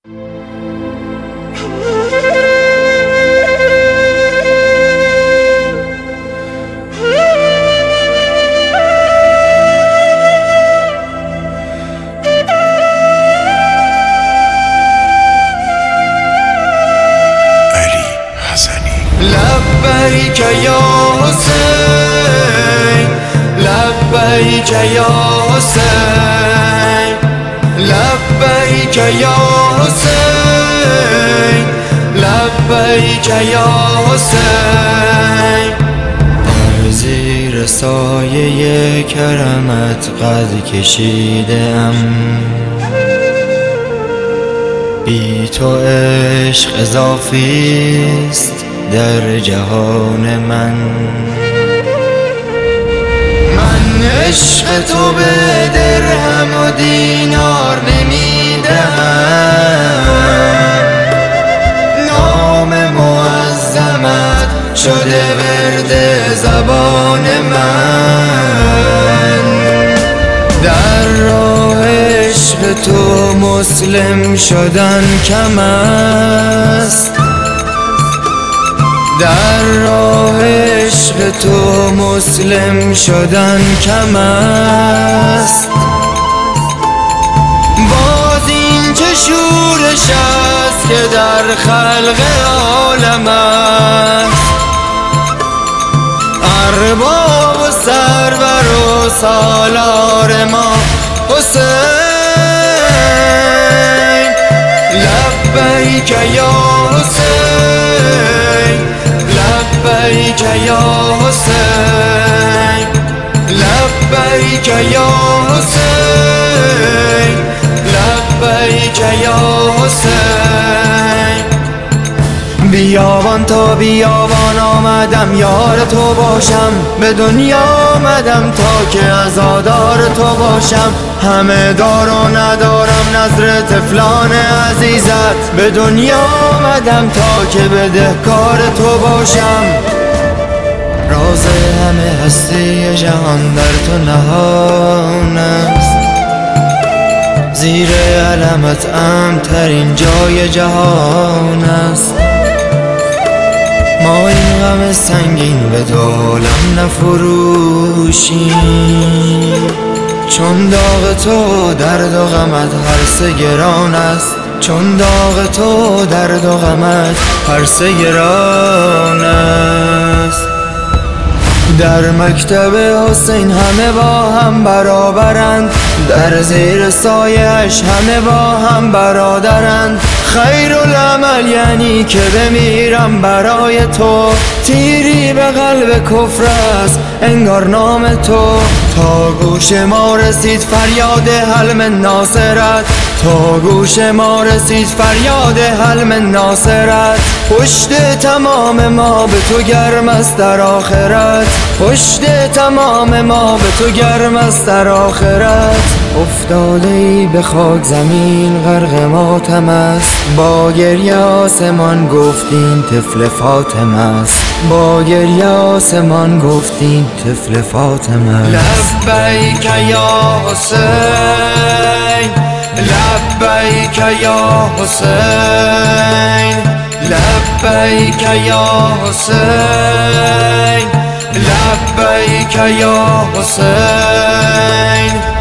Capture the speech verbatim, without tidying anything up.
لبیک یا حسین، لبیک یا حسین، لبیک یا حسین، لبیک یا حسین. در زیر سایه کرمت قد کشیدم، بی تو عشق اضافیست در جهان من. من عشق تو به درهم و دینار نمیدهم، نام معظمت شده ورد زبان من. در راه عشق تو مسلم شدن کم است، در راه عشق تو مسلم شدن کم است. باز این چه شورش است که در خلق عالم است، ارباب و سرور و سالار ما حسین. لبیک یا حسین، لبیک یا حسین، لبیک یا حسین، لبیک یا حسین. بیابان تا بیابان آمدم یار تو باشم، به دنیا آمدم تا که عزادار تو باشم. همه دار و ندارم نظر طفلان عزیزت، به دنیا آمدم تا که بدهکار تو باشم. راز همه هستی جهان در تو نهان است، زیر علمت امن‌ترین جای جهان است. ما این غم سنگین به عالم نفروشیم، چون داغ تو درد و غمت هر سه گران است، چون داغ تو درد و غمت هر سه گران است. در مکتب حسین همه با هم برابرند، در زیر سایه‌اش همه با هم برادرند. خیرالعمل یعنی که بمیرم برای تو، تیری به قلب کفر است انگار نام تو. تا گوش ما رسید فریاد حلم ناصرت، تا گوش ما رسید فریاد حلم ناصرت. پشت تمام ما به تو گرم است در آخرت، پشت تمام ما به تو گرم است در آخرت. افتاده ای به خاک زمین غرق ماتم است، با گریه آسمان گفتین طفل فاطمه است، با گریه آسمان گفتین طفل فاطمه است. لبیک یا حسین، لبیک یا حسین، لبیک یا حسین، لبیک یا حسین.